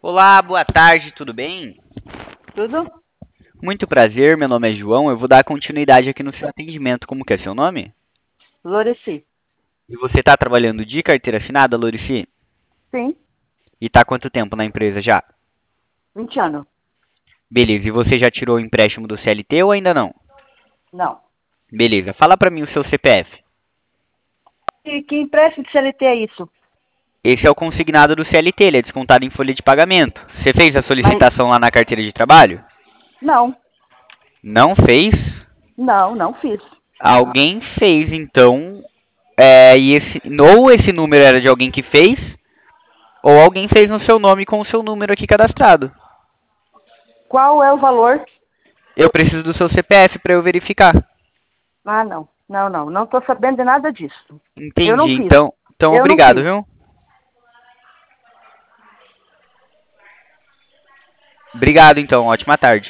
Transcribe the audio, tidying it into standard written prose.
Olá, boa tarde, tudo bem? Tudo? Muito prazer, meu nome é João. Eu vou dar continuidade aqui no seu atendimento. Como que é seu nome? Loreci. E você está trabalhando de carteira assinada, Lorici? Sim, E está há quanto tempo na empresa já? 20 anos. Beleza, e você já tirou o empréstimo do CLT ou ainda não? Não. Beleza, fala para mim o seu CPF. Que empréstimo de CLT é isso? Esse é o consignado do CLT, ele é descontado em folha de pagamento. Você fez a Mas solicitação lá na carteira de trabalho? não, Não fez? não fiz. Alguém fez, então. Ou esse número era de alguém que fez, ou alguém fez no seu nome com o seu número aqui cadastrado. Qual é o valor? Eu preciso do seu CPF para eu verificar. Ah, não. Não estou sabendo de nada disso. Eu não Entendi. fiz. Então Eu não obrigado, fiz. viu? Obrigado, então. Ótima tarde.